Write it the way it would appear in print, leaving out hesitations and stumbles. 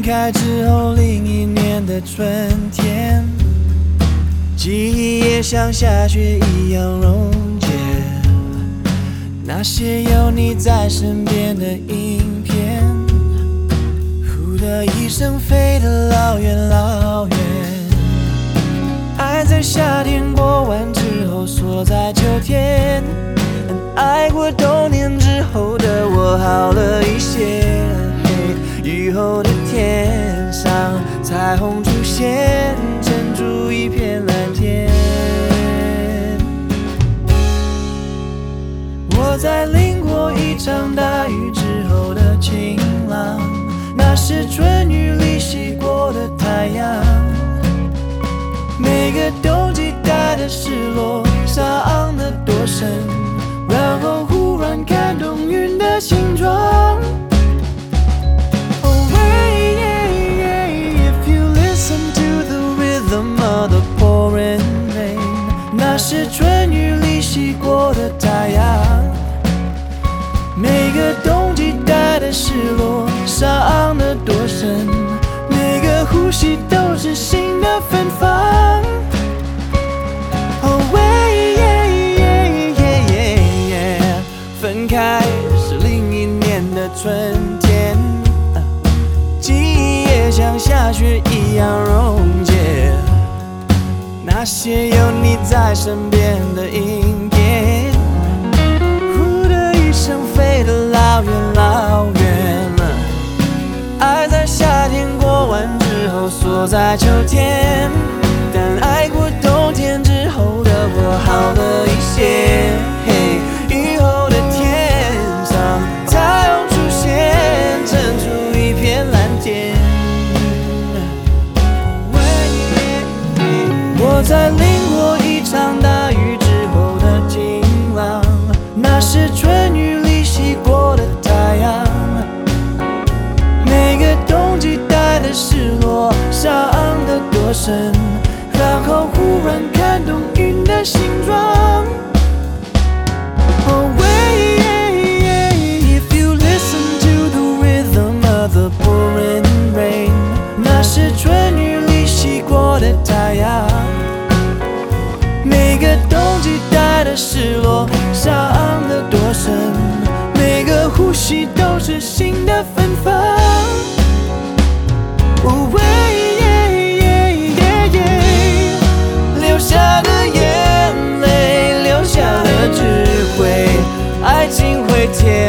开之后另一年的春天，记忆也像下雪一样溶解，那些有你在身边的影片，呼的一声飞得老远老远。爱在夏天过完之后锁在秋天，爱过冬天之后的我好了一些。雨后的天上彩虹出现，撑出一片蓝天。我在淋过一场大雨之后的晴朗，那是春雨里洗过的太阳。每个冬季带的失落伤得多深，然后忽然看懂云的形状。那是春雨里洗过的太阳，每个冬季带的失落伤得多深，每个呼吸都是新的芬芳。分开是另一年的春天，记忆也像下雪一样溶解，那些有你在身边的影片，呼的一声飞得老远老远。爱在夏天过完之后锁在秋天，但爱过冬天之后的我好了一些。雨后的天上彩虹出现，撑出一片蓝天。我在淋过一场大雨之后的晴朗，那是春雨里洗过的太阳。每个冬季带的失落伤得多深，然后忽然看懂云的形状。If you listen to the rhythm of the pouring rain， 那是春雨里洗过的太阳。每个冬季带的失落伤得多深，每个呼吸都是新的芬芳。留下的眼泪，留下的智慧，爱情会甜